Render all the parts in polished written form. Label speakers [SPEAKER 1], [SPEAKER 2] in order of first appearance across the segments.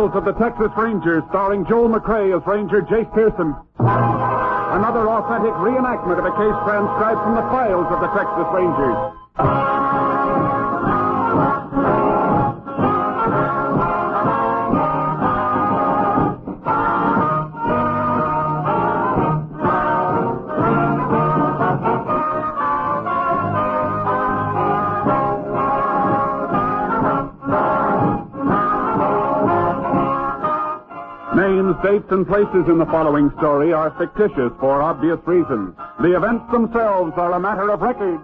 [SPEAKER 1] Files of the Texas Rangers, starring Joel McRae as Ranger Jace Pearson. Another authentic reenactment of a case transcribed from the files of the Texas Rangers. Names, dates, and places in the following story are fictitious for obvious reasons. The events themselves are a matter of record.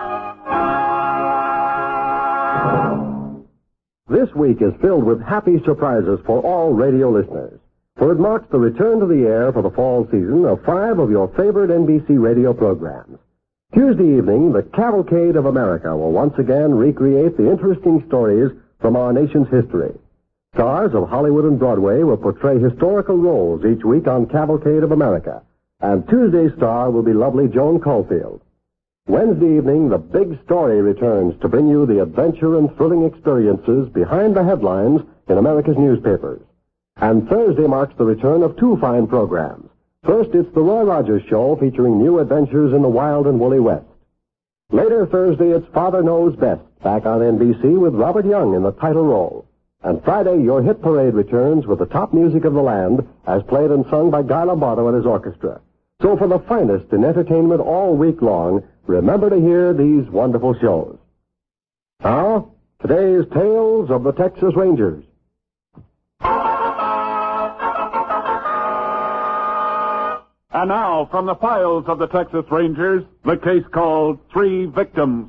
[SPEAKER 2] This week is filled with happy surprises for all radio listeners, for it marks the return to the air for the fall season of 5 of your favorite NBC radio programs. Tuesday evening, the Cavalcade of America will once again recreate the interesting stories from our nation's history. Stars of Hollywood and Broadway will portray historical roles each week on Cavalcade of America, and Tuesday's star will be lovely Joan Caulfield. Wednesday evening, the big story returns to bring you the adventure and thrilling experiences behind the headlines in America's newspapers. And Thursday marks the return of 2 fine programs. First, it's the Roy Rogers Show featuring new adventures in the wild and woolly West. Later Thursday, it's Father Knows Best, back on NBC with Robert Young in the title role. And Friday, your hit parade returns with the top music of the land as played and sung by Guy Lombardo and his orchestra. So for the finest in entertainment all week long, remember to hear these wonderful shows. Now, today's Tales of the Texas Rangers.
[SPEAKER 1] And now, from the files of the Texas Rangers, the case called 3 Victims.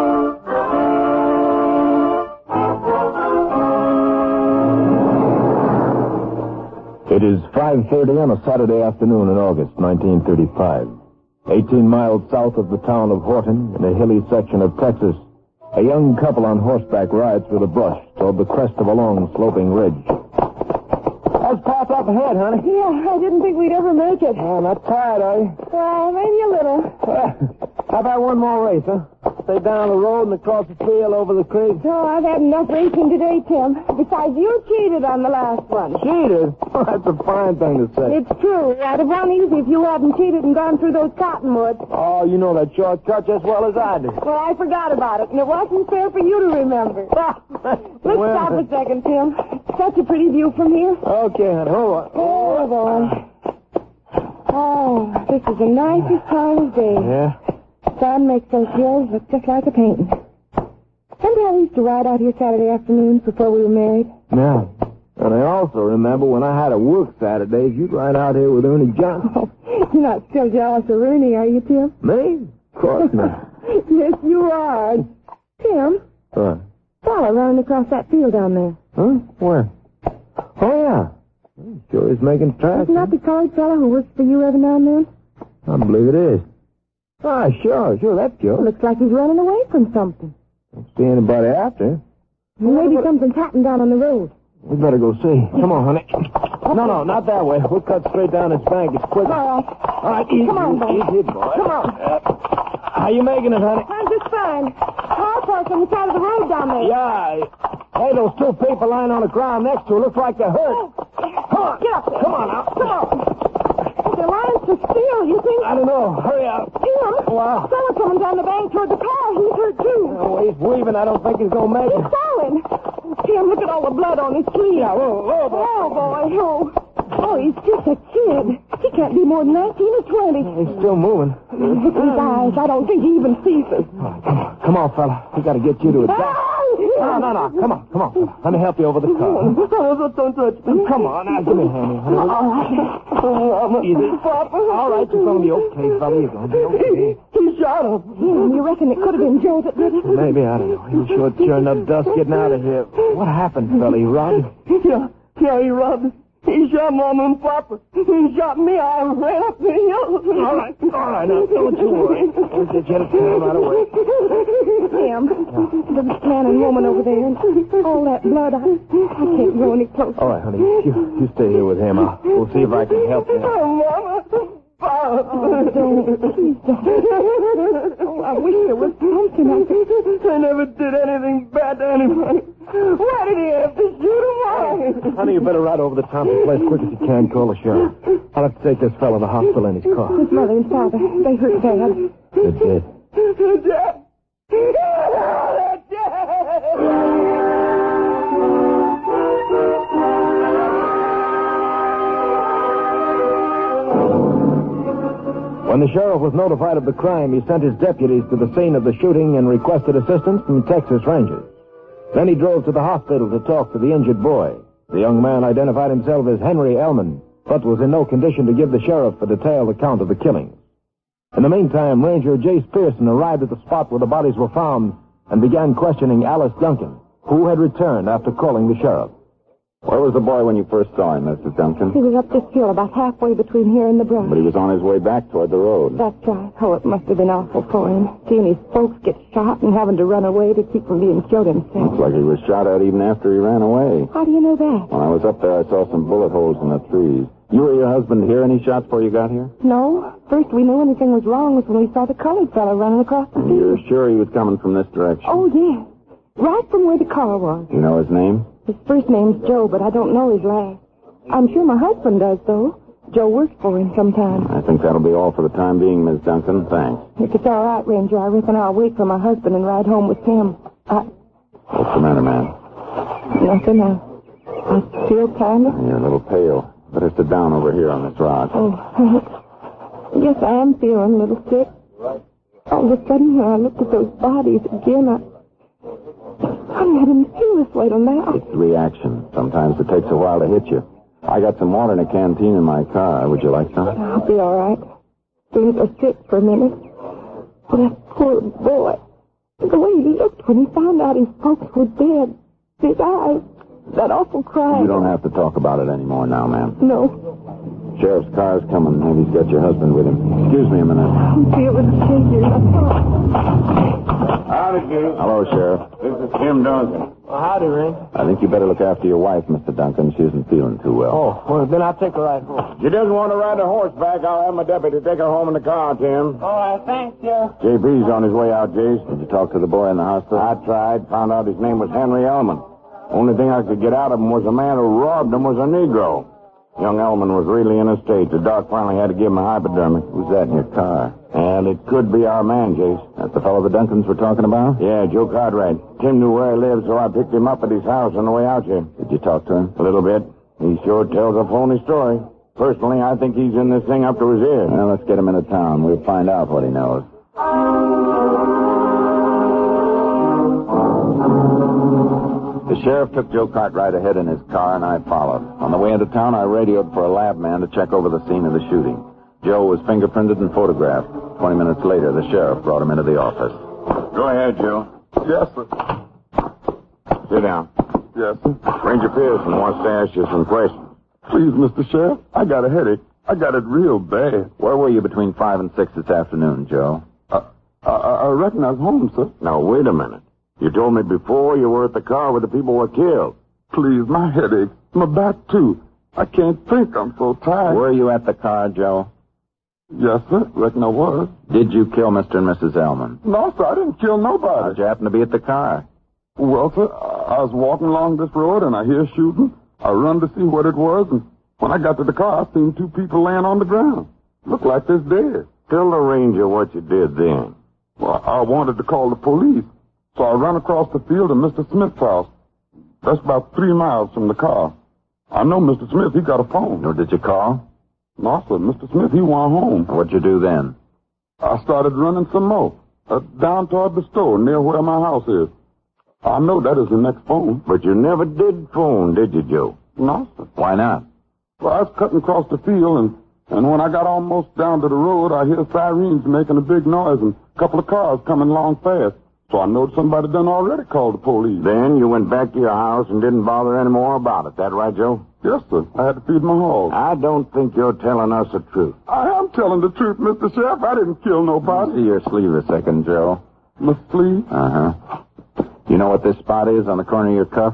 [SPEAKER 3] It is 5:30 on a Saturday afternoon in August 1935. 18 miles south of the town of Horton, in a hilly section of Texas, a young couple on horseback rides through the brush toward the crest of a long, sloping ridge.
[SPEAKER 4] Let's pass up ahead, honey.
[SPEAKER 5] Yeah, I didn't think we'd ever make it.
[SPEAKER 4] Oh, not tired, are you?
[SPEAKER 5] Well, maybe a little.
[SPEAKER 4] How about one more race, huh? Stay down the road and across the field over the creek.
[SPEAKER 5] Oh, I've had enough racing today, Tim. Besides, you cheated on the last one.
[SPEAKER 4] Cheated? Oh, that's a fine thing to say.
[SPEAKER 5] It's true. I'd have run easy if you hadn't cheated and gone through those cottonwoods.
[SPEAKER 4] Oh, you know that shortcut just well as I do.
[SPEAKER 5] Well, I forgot about it, and it wasn't fair for you to remember. Let's stop a second, Tim. Such a pretty view from here.
[SPEAKER 4] Okay, honey. Hold on.
[SPEAKER 5] Oh, boy. Oh, this is the nicest time of day.
[SPEAKER 4] Yeah?
[SPEAKER 5] Sun makes those hills look just like a painting. Remember how we used to ride out here Saturday afternoons before we were married?
[SPEAKER 4] Yeah. And I also remember when I had to work Saturdays, you'd ride out here with Ernie Johnson.
[SPEAKER 5] Oh, you're not still jealous of Ernie, are you, Tim?
[SPEAKER 4] Me? Of course not.
[SPEAKER 5] Yes, you are. Tim?
[SPEAKER 4] What?
[SPEAKER 5] Fella running across that field down there.
[SPEAKER 4] Huh? Where? Oh, yeah. Sure is making tracks.
[SPEAKER 5] Isn't that the colored fella who works for you every now and then?
[SPEAKER 4] I believe it is. Ah, sure, that's Joe.
[SPEAKER 5] Looks like he's running away from something.
[SPEAKER 4] Don't see anybody after.
[SPEAKER 5] Maybe something's happened down on the road.
[SPEAKER 4] We better go see. Come on, honey. No, not that way. We'll cut straight down this bank. It's quicker.
[SPEAKER 5] All
[SPEAKER 4] right, easy.
[SPEAKER 5] Come on, boy.
[SPEAKER 4] Easy, boy.
[SPEAKER 5] Come on.
[SPEAKER 4] How you making it, honey?
[SPEAKER 5] I'm just fine. Car parked on the side of the road down there.
[SPEAKER 4] Yeah. Hey, those 2 people lying on the ground next to her. Looks like they're hurt. Come on.
[SPEAKER 5] Get up there.
[SPEAKER 4] Come on now.
[SPEAKER 5] Come on. They're lying to steal, you think?
[SPEAKER 4] I don't know. Hurry up.
[SPEAKER 5] Tim,
[SPEAKER 4] Wow.
[SPEAKER 5] fella coming down the bank toward the car. He's hurt, too.
[SPEAKER 4] Oh, he's weaving. I don't think he's going to make
[SPEAKER 5] He's
[SPEAKER 4] it.
[SPEAKER 5] falling. Tim, look at all the blood on his sleeve.
[SPEAKER 4] Yeah, whoa, boy.
[SPEAKER 5] Oh, boy. Oh, he's just a kid. He can't be more than 19 or 20.
[SPEAKER 4] He's still moving.
[SPEAKER 5] Look at his eyes. I don't think he even sees us.
[SPEAKER 4] Come on, fella. We got to get you to a doctor. No. Come on. Let me help you over the car.
[SPEAKER 5] Don't touch me.
[SPEAKER 4] Come on, now. Give me a hand.
[SPEAKER 5] All right.
[SPEAKER 4] Easy. All right, you're going to be okay, fella. You're going to be okay.
[SPEAKER 5] He shot him. You reckon it could have been Joe that did it?
[SPEAKER 4] Maybe, I don't know. He was sure churning up dust getting out of here. What happened, fella? He robbed?
[SPEAKER 5] Yeah, he robbed. He shot Mama and Papa. He shot me. I ran up the hill.
[SPEAKER 4] All right. Now, don't you worry. We'll get you to turn right away.
[SPEAKER 5] Sam, the man and woman over there, and all that blood, I can't go any closer.
[SPEAKER 4] All right, honey. You stay here with him. We'll see if I can help you.
[SPEAKER 5] Oh, Mama. Oh, don't. Please don't. Oh, I wish there was something I could. I never did anything bad to anybody. Why did he have to shoot him?
[SPEAKER 4] Honey, you better ride over to Thompson Place quick as you can. Call the sheriff. I'll have to take this fellow to the hospital in his car.
[SPEAKER 5] His mother and father, they hurt bad.
[SPEAKER 4] They're dead.
[SPEAKER 5] They're dead. They're dead.
[SPEAKER 3] When the sheriff was notified of the crime, he sent his deputies to the scene of the shooting and requested assistance from Texas Rangers. Then he drove to the hospital to talk to the injured boy. The young man identified himself as Henry Elman, but was in no condition to give the sheriff a detailed account of the killing. In the meantime, Ranger Jace Pearson arrived at the spot where the bodies were found and began questioning Alice Duncan, who had returned after calling the sheriff.
[SPEAKER 1] Where was the boy when you first saw him, Mrs. Duncan?
[SPEAKER 5] He was up this hill about halfway between here and the brush.
[SPEAKER 1] But he was on his way back toward the road.
[SPEAKER 5] That's right. Oh, it must have been awful for him. Seeing his folks get shot and having to run away to keep from being killed himself.
[SPEAKER 1] Looks like he was shot at even after he ran away.
[SPEAKER 5] How do you know that?
[SPEAKER 1] When I was up there, I saw some bullet holes in the trees. You or your husband hear any shots before you got here?
[SPEAKER 5] No. First we knew anything was wrong was when we saw the colored fellow running across the field.
[SPEAKER 1] You're sure he was coming from this direction?
[SPEAKER 5] Oh, yes. Right from where the car was.
[SPEAKER 1] You know his name?
[SPEAKER 5] His first name's Joe, but I don't know his last. I'm sure my husband does, though. Joe works for him sometimes.
[SPEAKER 1] I think that'll be all for the time being, Miss Duncan. Thanks.
[SPEAKER 5] If it's all right, Ranger, I reckon I'll wait for my husband and ride home with him.
[SPEAKER 1] What's the matter, man?
[SPEAKER 5] Nothing. I feel kind of...
[SPEAKER 1] You're a little pale. Better sit down over here on this rock.
[SPEAKER 5] Oh, yes, I am feeling a little sick. All of a sudden, when I looked at those bodies again, I didn't feel this way till now.
[SPEAKER 1] It's reaction. Sometimes it takes a while to hit you. I got some water in a canteen in my car. Would you like some?
[SPEAKER 5] I'll be all right. Things are sick for a minute. But that poor boy, the way he looked when he found out his folks were dead, his eyes, that awful cry.
[SPEAKER 1] You don't have to talk about it anymore now, ma'am.
[SPEAKER 5] No.
[SPEAKER 1] Sheriff's car's coming. Maybe he's got your husband with him. Excuse me a minute.
[SPEAKER 5] I'm feeling shaky.
[SPEAKER 1] Howdy, Jim. Hello, Sheriff. This is Jim Duncan.
[SPEAKER 4] Well, howdy, Ring.
[SPEAKER 1] I think you better look after your wife, Mr. Duncan. She isn't feeling too well.
[SPEAKER 4] Oh, well, then I'll take her right home.
[SPEAKER 6] She doesn't want to ride a horseback. I'll have my deputy take her home in the car, Tim.
[SPEAKER 4] All right, thanks, Sheriff.
[SPEAKER 6] JP's on his way out, Jace.
[SPEAKER 1] Did you talk to the boy in the hospital?
[SPEAKER 6] I tried. Found out his name was Henry Elman. Only thing I could get out of him was a man who robbed him was a Negro. Young Elman was really in a state. The doc finally had to give him a hypodermic.
[SPEAKER 1] Who's that in your car?
[SPEAKER 6] And it could be our man, Jace.
[SPEAKER 1] That's the fellow the Duncans were talking about?
[SPEAKER 6] Yeah, Joe Cartwright. Tim knew where he lived, so I picked him up at his house on the way out here.
[SPEAKER 1] Did you talk to him?
[SPEAKER 6] A little bit. He sure tells a phony story. Personally, I think he's in this thing up to his ears.
[SPEAKER 1] Well, let's get him into town. We'll find out what he knows. The sheriff took Joe Cartwright ahead in his car, and I followed. On the way into town, I radioed for a lab man to check over the scene of the shooting. Joe was fingerprinted and photographed. 20 minutes later, the sheriff brought him into the office.
[SPEAKER 6] Go ahead, Joe.
[SPEAKER 7] Yes, sir.
[SPEAKER 6] Sit down.
[SPEAKER 7] Yes, sir.
[SPEAKER 6] Ranger Pearson wants to ask you some questions.
[SPEAKER 7] Please, Mr. Sheriff, I got a headache. I got it real bad.
[SPEAKER 1] Where were you between 5 and 6 this afternoon, Joe?
[SPEAKER 7] I reckon I was home, sir.
[SPEAKER 6] Now, wait a minute. You told me before you were at the car where the people were killed.
[SPEAKER 7] Please, my headache. My back, too. I can't think. I'm so tired.
[SPEAKER 1] Were you at the car, Joe?
[SPEAKER 7] Yes, sir. Reckon I was.
[SPEAKER 1] Did you kill Mr. and Mrs. Elman?
[SPEAKER 7] No, sir. I didn't kill nobody.
[SPEAKER 1] How'd you happen to be at the car?
[SPEAKER 7] Well, sir, I was walking along this road, and I hear shooting. I run to see what it was, and when I got to the car, I seen 2 people laying on the ground. Looked like they're dead.
[SPEAKER 6] Tell the ranger what you did then.
[SPEAKER 7] Well, I wanted to call the police, so I run across the field to Mr. Smith's house. That's about 3 miles from the car. I know Mr. Smith, he got a phone.
[SPEAKER 1] No, did you call?
[SPEAKER 7] No, sir. Mr. Smith, he went home.
[SPEAKER 1] What'd you do then?
[SPEAKER 7] I started running some more. Down toward the store, near where my house is. I know that is the next phone.
[SPEAKER 6] But you never did phone, did you, Joe?
[SPEAKER 7] No, sir.
[SPEAKER 1] Why not?
[SPEAKER 7] Well, I was cutting across the field, and when I got almost down to the road, I hear sirens making a big noise and a couple of cars coming along fast. So I know somebody done already called the police.
[SPEAKER 6] Then you went back to your house and didn't bother any more about it. That right, Joe?
[SPEAKER 7] Yes, sir. I had to feed my hog.
[SPEAKER 6] I don't think you're telling us the truth.
[SPEAKER 7] I am telling the truth, Mr. Sheriff. I didn't kill nobody.
[SPEAKER 1] See your sleeve a second, Joe.
[SPEAKER 7] My sleeve?
[SPEAKER 1] Uh-huh. You know what this spot is on the corner of your cuff?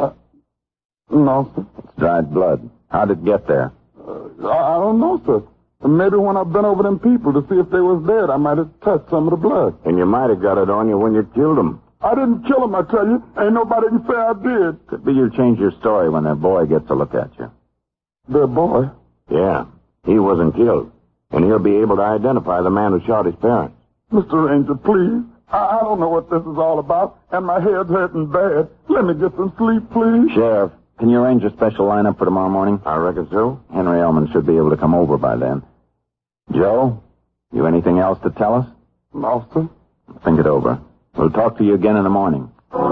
[SPEAKER 7] No, sir.
[SPEAKER 1] It's dried blood. How'd it get there?
[SPEAKER 7] I don't know, sir. Maybe when I bent over them people to see if they was dead, I might have touched some of the blood.
[SPEAKER 6] And you might have got it on you when you killed them.
[SPEAKER 7] I didn't kill him, I tell you. Ain't nobody can say I did.
[SPEAKER 1] Could be you change your story when their boy gets a look at you.
[SPEAKER 7] Their boy?
[SPEAKER 6] Yeah, he wasn't killed. And he'll be able to identify the man who shot his parents.
[SPEAKER 7] Mr. Ranger, please. I don't know what this is all about, and my head's hurting bad. Let me get some sleep, please.
[SPEAKER 1] Sheriff, can you arrange a special lineup for tomorrow morning?
[SPEAKER 6] I reckon so.
[SPEAKER 1] Henry Ellman should be able to come over by then. Joe, you anything else to tell us?
[SPEAKER 7] No, sir.
[SPEAKER 1] Think it over. We'll talk to you again in the morning.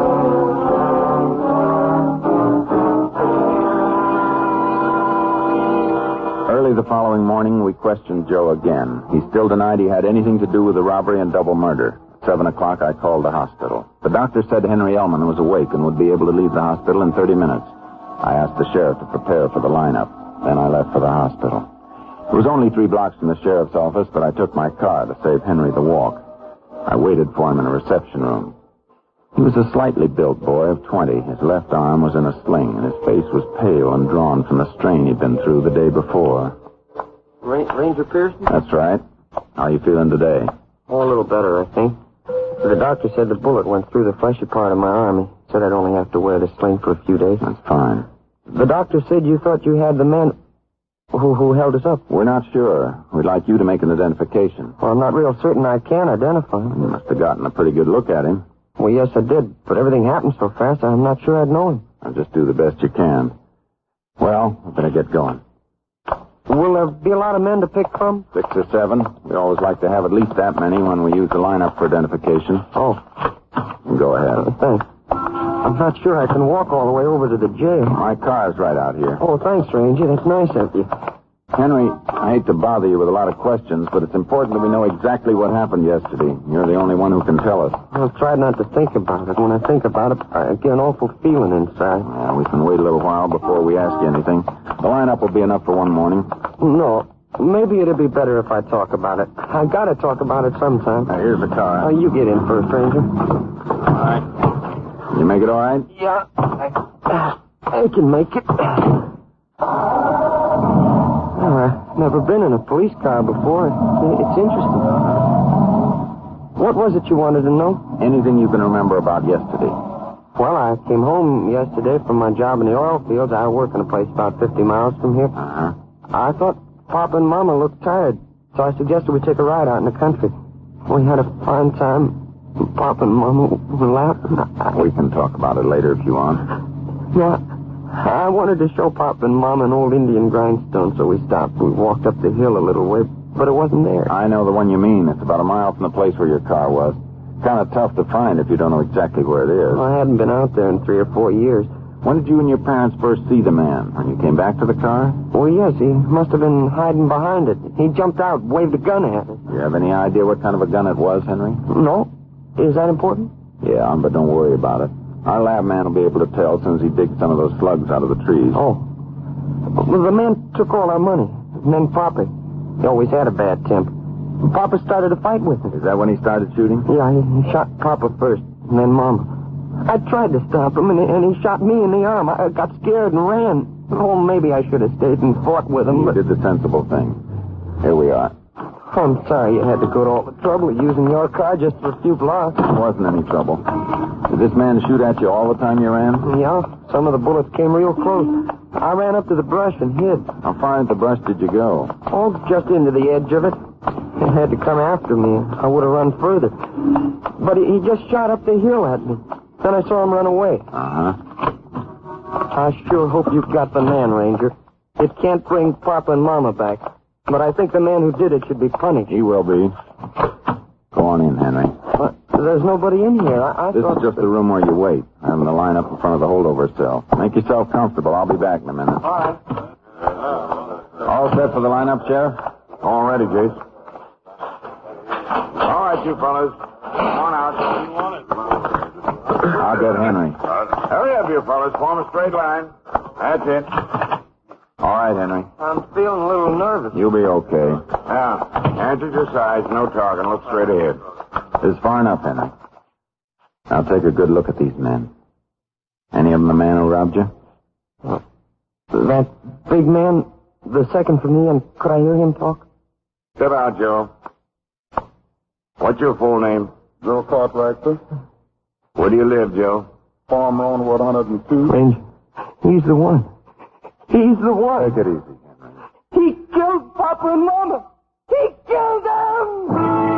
[SPEAKER 1] Early the following morning, we questioned Joe again. He still denied he had anything to do with the robbery and double murder. At 7 o'clock, I called the hospital. The doctor said Henry Ellman was awake and would be able to leave the hospital in 30 minutes. I asked the sheriff to prepare for the lineup. Then I left for the hospital. It was only 3 blocks from the sheriff's office, but I took my car to save Henry the walk. I waited for him in a reception room. He was a slightly built boy of 20. His left arm was in a sling, and his face was pale and drawn from the strain he'd been through the day before.
[SPEAKER 8] Ranger Pearson?
[SPEAKER 1] That's right. How are you feeling today?
[SPEAKER 8] Oh, a little better, I think. The doctor said the bullet went through the fleshy part of my arm. He said I'd only have to wear the sling for a few days.
[SPEAKER 1] That's fine.
[SPEAKER 8] The doctor said you thought you had the man who held us up.
[SPEAKER 1] We're not sure. We'd like you to make an identification.
[SPEAKER 8] Well, I'm not real certain I can identify him.
[SPEAKER 1] You must have gotten a pretty good look at him.
[SPEAKER 8] Well, yes, I did, but everything happened so fast, I'm not sure I'd know him.
[SPEAKER 1] I'll just do the best you can. Well, I better get going.
[SPEAKER 8] Will there be a lot of men to pick from?
[SPEAKER 1] 6 or 7. We always like to have at least that many when we use the lineup for identification.
[SPEAKER 8] Oh.
[SPEAKER 1] Go ahead.
[SPEAKER 8] Thanks. I'm not sure I can walk all the way over to the jail.
[SPEAKER 1] My car's right out here.
[SPEAKER 8] Oh, thanks, Ranger. That's nice of you.
[SPEAKER 1] Henry, I hate to bother you with a lot of questions, but it's important that we know exactly what happened yesterday. You're the only one who can tell us.
[SPEAKER 8] I'll try not to think about it. When I think about it, I get an awful feeling inside.
[SPEAKER 1] Yeah, we can wait a little while before we ask you anything. The lineup will be enough for one morning.
[SPEAKER 8] No. Maybe it'd be better if I talk about it. I gotta talk about it sometime.
[SPEAKER 1] Now, here's the car.
[SPEAKER 8] You get in first, Ranger.
[SPEAKER 1] All right. You make it all right?
[SPEAKER 8] Yeah. I can make it. I've never been in a police car before. It's interesting. What was it you wanted to know?
[SPEAKER 1] Anything you can remember about yesterday?
[SPEAKER 8] Well, I came home yesterday from my job in the oil fields. I work in a place about 50 miles from here.
[SPEAKER 1] Uh-huh.
[SPEAKER 8] I thought Papa and Mama looked tired, so I suggested we take a ride out in the country. We had a fine time. Papa and Mama laughed.
[SPEAKER 1] We can talk about it later if you want.
[SPEAKER 8] No, I wanted to show Papa and Mama an old Indian grindstone, so we stopped. We walked up the hill a little way, but it wasn't there.
[SPEAKER 1] I know the one you mean. It's about a mile from the place where your car was. Kind of tough to find if you don't know exactly where it is.
[SPEAKER 8] Well, I hadn't been out there in 3 or 4 years.
[SPEAKER 1] When did you and your parents first see the man? When you came back to the car?
[SPEAKER 8] Well, yes, he must have been hiding behind it. He jumped out, waved a gun at us.
[SPEAKER 1] Do you have any idea what kind of a gun it was, Henry?
[SPEAKER 8] No. Is that important?
[SPEAKER 1] Yeah, but don't worry about it. Our lab man will be able to tell as soon as he digs some of those slugs out of the trees.
[SPEAKER 8] Oh. Well, the man took all our money. And then Papa. He always had a bad temper. Papa started a fight with him.
[SPEAKER 1] Is that when he started shooting?
[SPEAKER 8] Yeah, he shot Papa first, and then Mama. I tried to stop him, and he shot me in the arm. I got scared and ran. Oh, maybe I should have stayed and fought with him,
[SPEAKER 1] You
[SPEAKER 8] but...
[SPEAKER 1] did the sensible thing. Here we are.
[SPEAKER 8] I'm sorry you had to go to all the trouble of using your car just for a few blocks.
[SPEAKER 1] There wasn't any trouble. Did this man shoot at you all the time you ran?
[SPEAKER 8] Yeah, some of the bullets came real close. I ran up to the brush and hid.
[SPEAKER 1] How far into the brush did you go?
[SPEAKER 8] Oh, just into the edge of it. He had to come after me. I would have run further. But he just shot up the hill at me. Then I saw him run away.
[SPEAKER 1] Uh-huh.
[SPEAKER 8] I sure hope you've got the man, Ranger. It can't bring Papa and Mama back. But I think the man who did it should be punished.
[SPEAKER 1] He will be. Go on in, Henry.
[SPEAKER 8] There's nobody in here. I
[SPEAKER 1] This
[SPEAKER 8] thought...
[SPEAKER 1] is just the room where you wait. I'm in the line up in front of the holdover cell. Make yourself comfortable. I'll be back in a minute.
[SPEAKER 8] All right.
[SPEAKER 1] All set for the lineup, Sheriff?
[SPEAKER 6] All ready, Jace. All right, you fellas. Come on out.
[SPEAKER 1] I'll get Henry.
[SPEAKER 6] Hurry up, you fellas. Form a straight line. That's it.
[SPEAKER 1] All right, Henry.
[SPEAKER 8] I'm feeling a little nervous.
[SPEAKER 1] You'll be okay.
[SPEAKER 6] Now, hands at your sides. No talking. Look straight ahead.
[SPEAKER 1] This is far enough, Henry. Now take a good look at these men. Any of them the man who robbed you?
[SPEAKER 8] That big man, the second from me, and could I hear him talk?
[SPEAKER 6] Step out, Joe. What's your full name?
[SPEAKER 7] Joe Cartwright, sir.
[SPEAKER 6] Where do you live, Joe?
[SPEAKER 7] Farmer on 102.
[SPEAKER 8] Ranger, he's the one. He's the one.
[SPEAKER 6] Take it easy, Henry.
[SPEAKER 8] He killed Papa and Mama. He killed them!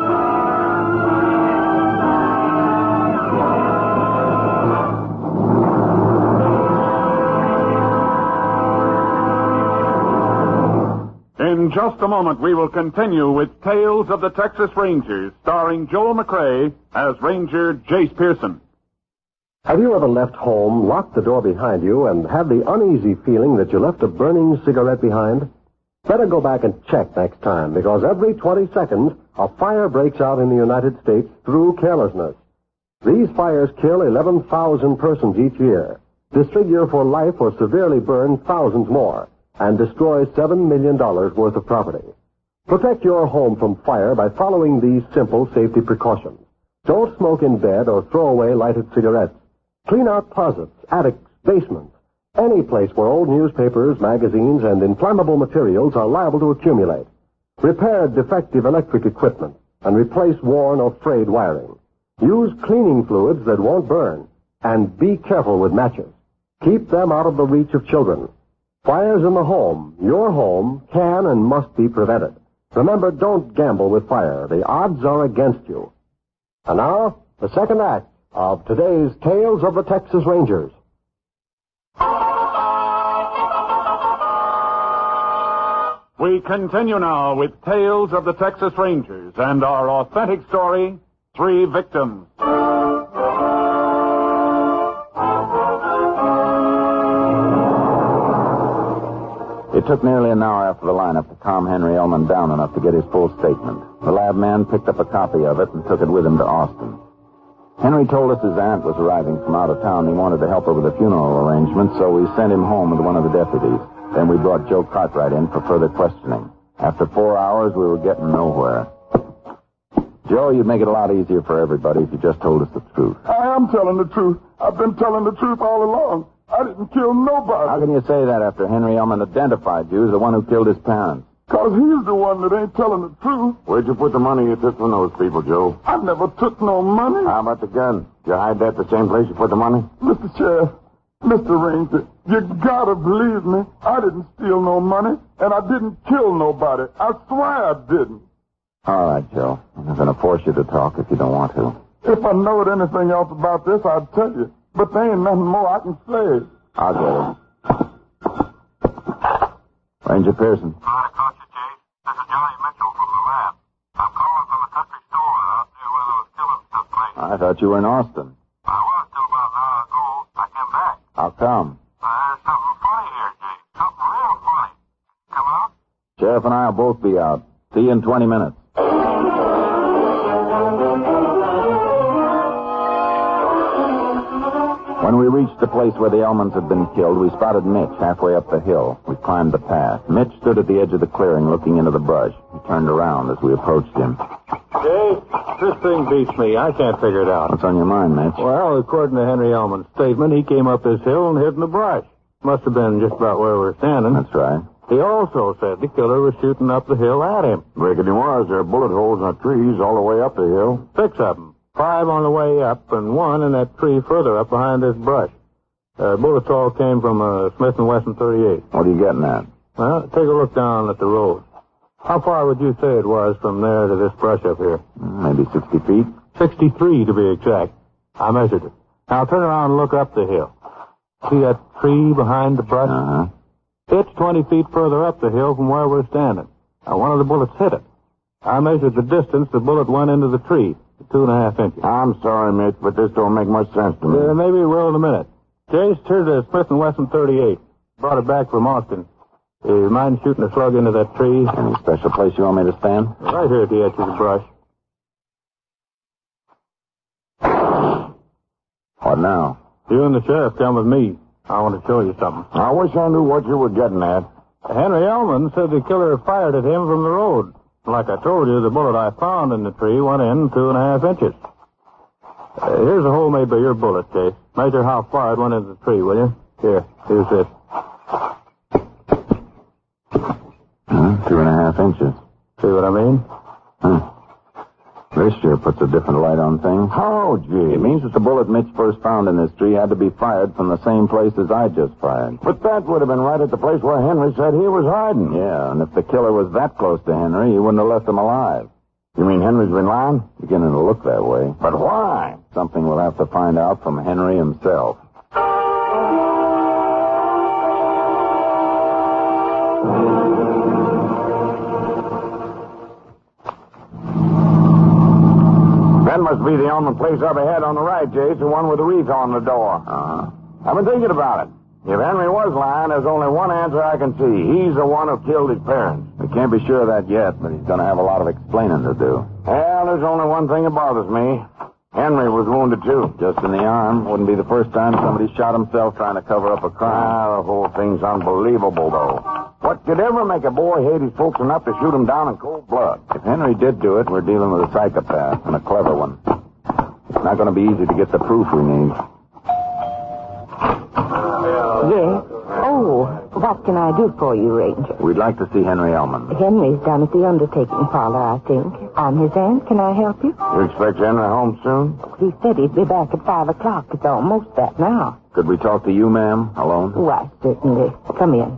[SPEAKER 9] In just a moment, we will continue with Tales of the Texas Rangers, starring Joel McRae as Ranger Jace Pearson.
[SPEAKER 2] Have you ever left home, locked the door behind you, and had the uneasy feeling that you left a burning cigarette behind? Better go back and check next time, because every 20 seconds, a fire breaks out in the United States through carelessness. These fires kill 11,000 persons each year, disfigure for life or severely burn thousands more, and destroy $7 million worth of property. Protect your home from fire by following these simple safety precautions. Don't smoke in bed or throw away lighted cigarettes. Clean out closets, attics, basements, any place where old newspapers, magazines, and inflammable materials are liable to accumulate. Repair defective electric equipment and replace worn or frayed wiring. Use cleaning fluids that won't burn, and be careful with matches. Keep them out of the reach of children. Fires in the home, your home, can and must be prevented. Remember, don't gamble with fire. The odds are against you. And now, the second act of today's Tales of the Texas Rangers.
[SPEAKER 9] We continue now with Tales of the Texas Rangers and our authentic story, Three Victims.
[SPEAKER 1] It took nearly an hour after the lineup to calm Henry Ellman down enough to get his full statement. The lab man picked up a copy of it and took it with him to Austin. Henry told us his aunt was arriving from out of town. He wanted to help her with the funeral arrangements, so we sent him home with one of the deputies. Then we brought Joe Cartwright in for further questioning. After 4 hours, we were getting nowhere. Joe, you'd make it a lot easier for everybody if you just told us the truth.
[SPEAKER 7] I am telling the truth. I've been telling the truth all along. I didn't kill nobody.
[SPEAKER 1] How can you say that after Henry Ellman identified you as the one who killed his parents?
[SPEAKER 7] Because he's the one that ain't telling the truth.
[SPEAKER 6] Where'd you put the money you took from those people, Joe?
[SPEAKER 7] I never took no money.
[SPEAKER 6] How about the gun? Did you hide that the same place you put the money?
[SPEAKER 7] Mr. Sheriff, Mr. Ranger, you gotta believe me. I didn't steal no money, and I didn't kill nobody. I swear I didn't.
[SPEAKER 1] All right, Joe. I'm not going to force you to talk if you don't want to.
[SPEAKER 7] If I knowed anything else about this, I'd tell you. But there ain't nothing more I can say.
[SPEAKER 1] I'll get him. Ranger Pearson.
[SPEAKER 10] Sorry to caught you, Jay. This is Johnny Mitchell from the lab. I'm calling from the country store out there where those killings took place.
[SPEAKER 1] I thought you were in Austin.
[SPEAKER 10] I was till about an hour ago. I came back.
[SPEAKER 1] How come?
[SPEAKER 10] There's something funny here, Jay. Something real funny. Come out?
[SPEAKER 1] Sheriff and I will both be out. See you in 20 minutes. When we reached the place where the Ellmans had been killed, we spotted Mitch halfway up the hill. We climbed the path. Mitch stood at the edge of the clearing looking into the brush. He turned around as we approached him.
[SPEAKER 4] Jay, this thing beats me. I can't figure it out.
[SPEAKER 1] What's on your mind, Mitch?
[SPEAKER 4] Well, according to Henry Ellman's statement, he came up this hill and hid in the brush. Must have been just about where we're standing.
[SPEAKER 1] That's right.
[SPEAKER 4] He also said the killer was shooting up the hill at him.
[SPEAKER 6] Reckon he was. There are bullet holes in the trees all the way up the hill.
[SPEAKER 4] 6 of them. 5 on the way up and 1 in that tree further up behind this brush. Bullets all came from a Smith & Wesson 38.
[SPEAKER 1] What are you getting at?
[SPEAKER 4] Well, take a look down at the road. How far would you say it was from there to this brush up here?
[SPEAKER 1] Maybe 60 feet.
[SPEAKER 4] 63 to be exact. I measured it. Now turn around and look up the hill. See that tree behind the brush?
[SPEAKER 1] Uh-huh.
[SPEAKER 4] It's 20 feet further up the hill from where we're standing. Now, one of the bullets hit it. I measured the distance the bullet went into the tree, 2.5 inches.
[SPEAKER 6] I'm sorry, Mitch, but this don't make much sense to me.
[SPEAKER 4] Maybe it will in a minute. Jace, here's a Smith & Wesson 38. Brought it back from Austin. You mind shooting a slug into that tree?
[SPEAKER 1] Any special place you want me to stand?
[SPEAKER 4] Right here at the edge of the brush.
[SPEAKER 1] What now?
[SPEAKER 4] You and the sheriff come with me. I want to show you something.
[SPEAKER 6] I wish I knew what you were getting at.
[SPEAKER 4] Henry Ellman said the killer fired at him from the road. Like I told you, the bullet I found in the tree went in 2.5 inches. Here's a hole made by your bullet, Chase. Measure how far it went into the tree, will you? Here's it.
[SPEAKER 1] 2.5 inches.
[SPEAKER 4] See what I mean?
[SPEAKER 1] This sure puts a different light on things.
[SPEAKER 6] Oh, gee.
[SPEAKER 1] It means that the bullet Mitch first found in this tree had to be fired from the same place as I just fired.
[SPEAKER 6] But that would have been right at the place where Henry said he was hiding.
[SPEAKER 1] Yeah, and if the killer was that close to Henry, he wouldn't have left him alive.
[SPEAKER 6] You mean Henry's been lying?
[SPEAKER 1] Beginning to look that way.
[SPEAKER 6] But why?
[SPEAKER 1] Something we'll have to find out from Henry himself.
[SPEAKER 6] That must be the only place up ahead on the right, Jace, the one with the wreath on the door.
[SPEAKER 1] Uh-huh.
[SPEAKER 6] I've been thinking about it. If Henry was lying, there's only one answer I can see. He's the one who killed his parents.
[SPEAKER 1] We can't be sure of that yet, but he's going to have a lot of explaining to do.
[SPEAKER 6] Well, there's only one thing that bothers me. Henry was wounded, too.
[SPEAKER 1] Just in the arm. Wouldn't be the first time somebody shot himself trying to cover up a crime.
[SPEAKER 6] The whole thing's unbelievable, though. What could ever make a boy hate his folks enough to shoot him down in cold blood?
[SPEAKER 1] If Henry did do it, we're dealing with a psychopath, and a clever one. It's not going to be easy to get the proof we need.
[SPEAKER 5] Yes. Oh, what can I do for you, Ranger?
[SPEAKER 1] We'd like to see Henry Elman.
[SPEAKER 5] Henry's down at the undertaking parlor, I think. I'm his aunt. Can I help you?
[SPEAKER 6] You expect Henry home soon?
[SPEAKER 5] He said he'd be back at 5 o'clock. It's almost that now.
[SPEAKER 1] Could we talk to you, ma'am, alone?
[SPEAKER 5] Why, certainly. Come in.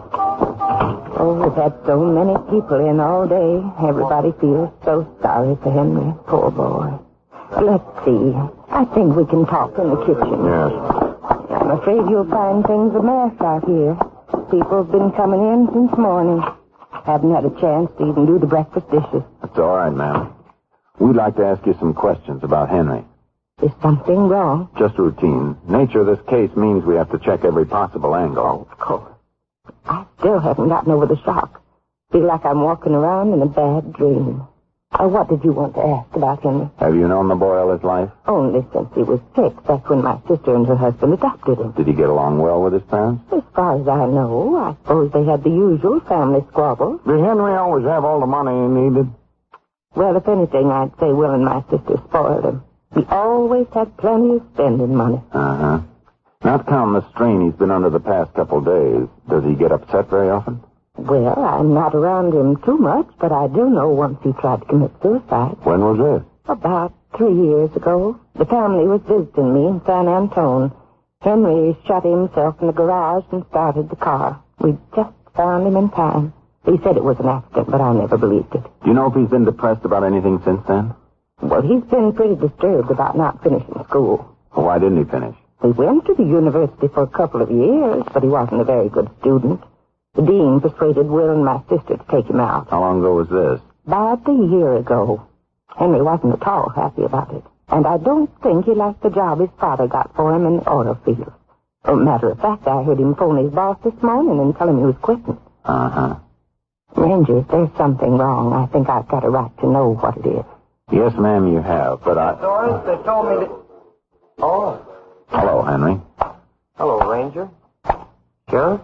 [SPEAKER 5] Oh, we've had so many people in all day. Everybody feels so sorry for Henry. Poor boy. Let's see. I think we can talk in the kitchen.
[SPEAKER 6] Yes.
[SPEAKER 5] I'm afraid you'll find things a mess out here. People have been coming in since morning. Haven't had a chance to even do the breakfast dishes.
[SPEAKER 1] That's all right, ma'am. We'd like to ask you some questions about Henry.
[SPEAKER 5] Is something wrong?
[SPEAKER 1] Just routine. Nature of this case means we have to check every possible angle.
[SPEAKER 5] Of course. I still haven't gotten over the shock. Feel like I'm walking around in a bad dream. What did you want to ask about Henry?
[SPEAKER 1] Have you known the boy all his life?
[SPEAKER 5] Only since he was 6. That's when my sister and her husband adopted him.
[SPEAKER 1] Did he get along well with his parents?
[SPEAKER 5] As far as I know, I suppose they had the usual family squabbles.
[SPEAKER 6] Did Henry always have all the money he needed?
[SPEAKER 5] Well, if anything, I'd say Will and my sister spoiled him. He always had plenty of spending money.
[SPEAKER 1] Uh-huh. Not counting the strain he's been under the past couple days, does he get upset very often?
[SPEAKER 5] Well, I'm not around him too much, but I do know once he tried to commit suicide.
[SPEAKER 6] When was this?
[SPEAKER 5] About 3 years ago. The family was visiting me in San Antone. Henry shut himself in the garage and started the car. We just found him in time. He said it was an accident, but I never believed it.
[SPEAKER 1] Do you know if he's been depressed about anything since then?
[SPEAKER 5] Well, he's been pretty disturbed about not finishing school.
[SPEAKER 1] Well, why didn't he finish?
[SPEAKER 5] He went to the university for a couple of years, but he wasn't a very good student. The dean persuaded Will and my sister to take him out.
[SPEAKER 1] How long ago was this?
[SPEAKER 5] About a year ago. Henry wasn't at all happy about it. And I don't think he liked the job his father got for him in the oil field. Matter of fact, I heard him phone his boss this morning and tell him he was quitting.
[SPEAKER 1] Uh-huh.
[SPEAKER 5] Ranger, if there's something wrong, I think I've got a right to know what it is.
[SPEAKER 1] Yes, ma'am, you have, but
[SPEAKER 8] Doris, they told me that... Oh.
[SPEAKER 1] Hello, Henry.
[SPEAKER 8] Hello, Ranger. Sheriff?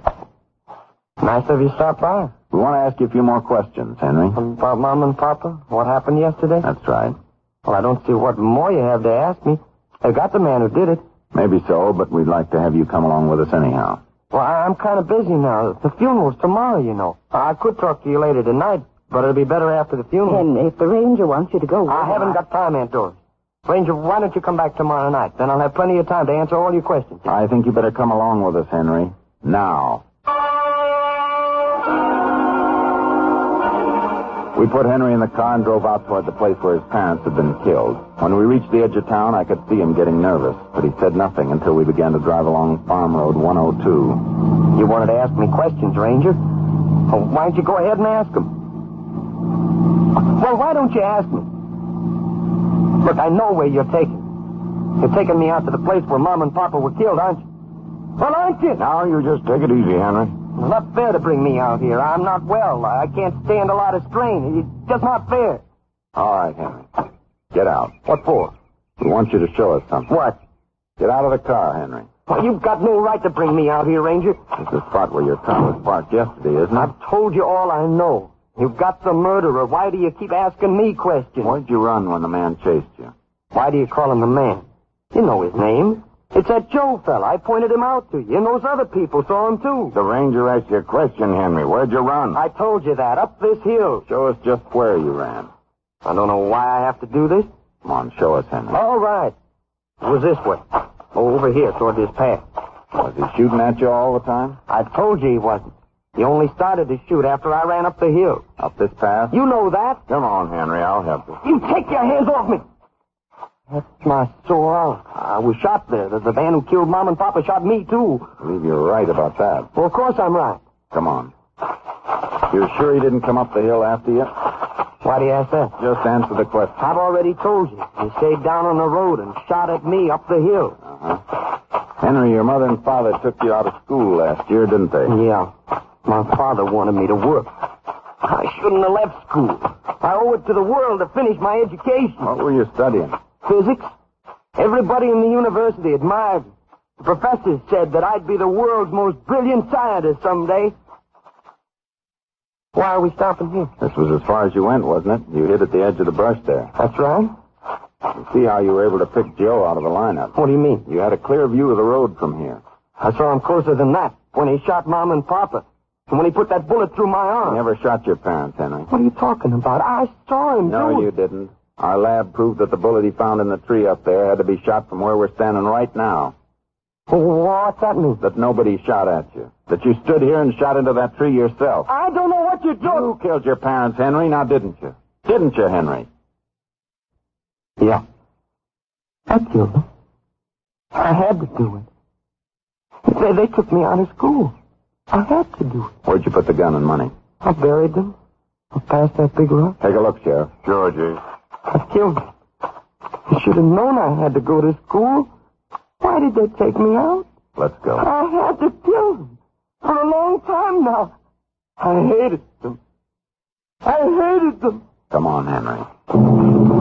[SPEAKER 8] Nice of you to stop by.
[SPEAKER 1] We want to ask you a few more questions, Henry.
[SPEAKER 8] About Mom and Papa? What happened yesterday?
[SPEAKER 1] That's right.
[SPEAKER 8] Well, I don't see what more you have to ask me. I got the man who did it.
[SPEAKER 1] Maybe so, but we'd like to have you come along with us anyhow.
[SPEAKER 8] Well, I'm kind of busy now. The funeral's tomorrow, you know. I could talk to you later tonight, but it'll be better after the funeral.
[SPEAKER 5] Henry, if the ranger wants you to go...
[SPEAKER 8] I haven't got time, Aunt Doris. Ranger, why don't you come back tomorrow night? Then I'll have plenty of time to answer all your questions.
[SPEAKER 1] I think you better come along with us, Henry. Now. We put Henry in the car and drove out toward the place where his parents had been killed. When we reached the edge of town, I could see him getting nervous, but he said nothing until we began to drive along Farm Road 102.
[SPEAKER 8] You wanted to ask me questions, Ranger? Well, why don't you go ahead and ask them? Well, why don't you ask me? Look, I know where you're taking. You're taking me out to the place where Mom and Papa were killed, aren't you? Well, aren't you?
[SPEAKER 6] Now, you just take it easy, Henry.
[SPEAKER 8] It's not fair to bring me out here. I'm not well. I can't stand a lot of strain. It's just not fair.
[SPEAKER 1] All right, Henry. Get out.
[SPEAKER 8] What for?
[SPEAKER 1] We want you to show us something.
[SPEAKER 8] What?
[SPEAKER 1] Get out of the car, Henry.
[SPEAKER 8] Well, you've got no right to bring me out here, Ranger.
[SPEAKER 1] It's the spot where your car was parked yesterday, isn't it?
[SPEAKER 8] I've told you all I know. You've got the murderer. Why do you keep asking me questions?
[SPEAKER 1] Why'd you run when the man chased you?
[SPEAKER 8] Why do you call him the man? You know his name. It's that Joe fella. I pointed him out to you, and those other people saw him, too.
[SPEAKER 6] The ranger asked you a question, Henry. Where'd you run?
[SPEAKER 8] I told you that. Up this hill.
[SPEAKER 1] Show us just where you ran.
[SPEAKER 8] I don't know why I have to do this.
[SPEAKER 1] Come on, show us, Henry.
[SPEAKER 8] All right. It was this way. Over here, toward this path.
[SPEAKER 1] Was he shooting at you all the time?
[SPEAKER 8] I told you he wasn't. He only started to shoot after I ran up the hill.
[SPEAKER 1] Up this path?
[SPEAKER 8] You know that.
[SPEAKER 6] Come on, Henry. I'll help you.
[SPEAKER 8] You take your hands off me. That's my sore arm. I was shot there. The man who killed Mom and Papa shot me, too.
[SPEAKER 1] I believe you're right about that.
[SPEAKER 8] Well, of course I'm right.
[SPEAKER 1] Come on. You're sure he didn't come up the hill after you?
[SPEAKER 8] Why do you ask that?
[SPEAKER 1] Just answer the question.
[SPEAKER 8] I've already told you. He stayed down on the road and shot at me up the hill.
[SPEAKER 1] Henry, your mother and father took you out of school last year, didn't they?
[SPEAKER 8] Yeah. My father wanted me to work. I shouldn't have left school. I owe it to the world to finish my education.
[SPEAKER 1] What were you studying?
[SPEAKER 8] Physics. Everybody in the university admired me. The professors said that I'd be the world's most brilliant scientist someday. Why are we stopping here?
[SPEAKER 1] This was as far as you went, wasn't it? You hid at the edge of the brush there.
[SPEAKER 8] That's right.
[SPEAKER 1] You see how you were able to pick Joe out of the lineup.
[SPEAKER 8] What do you mean?
[SPEAKER 1] You had a clear view of the road from here.
[SPEAKER 8] I saw him closer than that, when he shot Mom and Papa. And when he put that bullet through my arm.
[SPEAKER 1] He never shot your parents, Henry.
[SPEAKER 8] What are you talking about? I saw him.
[SPEAKER 1] No, you didn't. Our lab proved that the bullet he found in the tree up there had to be shot from where we're standing right now.
[SPEAKER 8] What's that mean?
[SPEAKER 1] That nobody shot at you. That you stood here and shot into that tree yourself.
[SPEAKER 8] I don't know what you're doing.
[SPEAKER 1] You killed your parents, Henry, now didn't you? Didn't you, Henry?
[SPEAKER 8] Yeah. I killed them. I had to do it. They took me out of school. I had to do it.
[SPEAKER 1] Where'd you put the gun and money?
[SPEAKER 8] I buried them. I passed that big rock.
[SPEAKER 1] Take a look, Sheriff.
[SPEAKER 6] Georgie.
[SPEAKER 8] I killed them. I should have known I had to go to school. Why did they take me out?
[SPEAKER 1] Let's go.
[SPEAKER 8] I had to kill them. For a long time now. I hated them. I hated them.
[SPEAKER 1] Come on, Henry.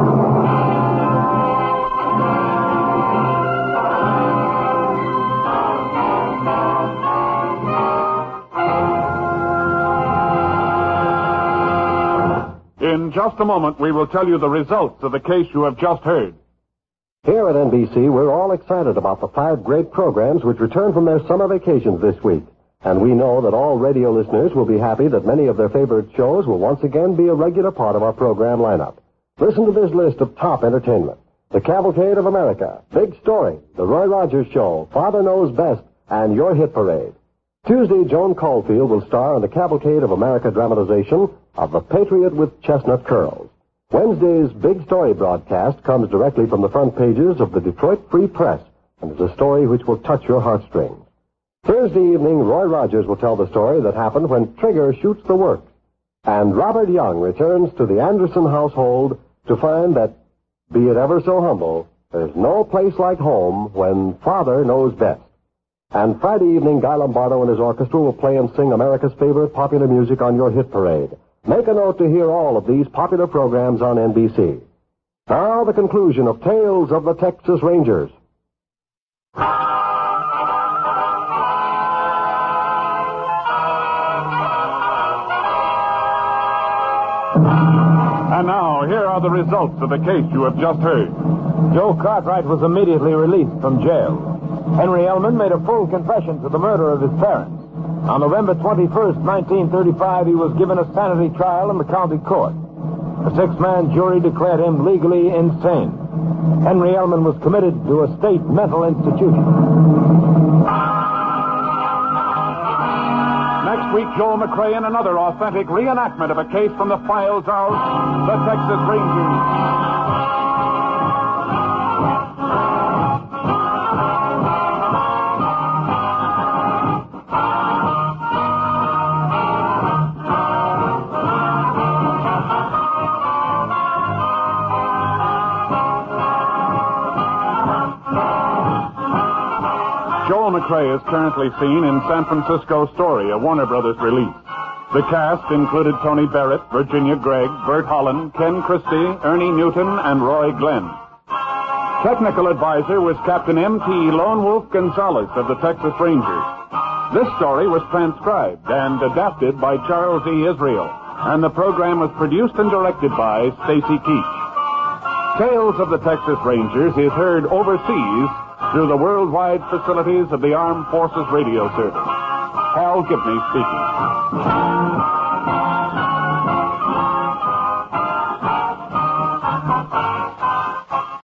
[SPEAKER 9] In just a moment, we will tell you the results of the case you have just heard.
[SPEAKER 2] Here at NBC, we're all excited about the 5 great programs which return from their summer vacations this week. And we know that all radio listeners will be happy that many of their favorite shows will once again be a regular part of our program lineup. Listen to this list of top entertainment. The Cavalcade of America, Big Story, The Roy Rogers Show, Father Knows Best, and Your Hit Parade. Tuesday, Joan Caulfield will star in the Cavalcade of America dramatization of The Patriot with Chestnut Curls. Wednesday's Big Story broadcast comes directly from the front pages of the Detroit Free Press and is a story which will touch your heartstrings. Thursday evening, Roy Rogers will tell the story that happened when Trigger shoots the works. And Robert Young returns to the Anderson household to find that, be it ever so humble, there's no place like home when Father knows best. And Friday evening, Guy Lombardo and his orchestra will play and sing America's favorite popular music on Your Hit Parade. Make a note to hear all of these popular programs on NBC. Now, the conclusion of Tales of the Texas Rangers.
[SPEAKER 9] And now, here are the results of the case you have just heard.
[SPEAKER 3] Joe Cartwright was immediately released from jail. Henry Ellman made a full confession to the murder of his parents. On November 21st, 1935, he was given a sanity trial in the county court. A 6-man jury declared him legally insane. Henry Ellman was committed to a state mental institution.
[SPEAKER 9] Next week, Joel McRae in another authentic reenactment of a case from the files of the Texas Rangers. Joel McRae is currently seen in San Francisco Story, a Warner Brothers release. The cast included Tony Barrett, Virginia Gregg, Bert Holland, Ken Christie, Ernie Newton, and Roy Glenn. Technical advisor was Captain M.T. Lone Wolf Gonzalez of the Texas Rangers. This story was transcribed and adapted by Charles E. Israel, and the program was produced and directed by Stacy Keach. Tales of the Texas Rangers is heard overseas through the worldwide facilities of the Armed Forces Radio Service. Hal Gibney speaking.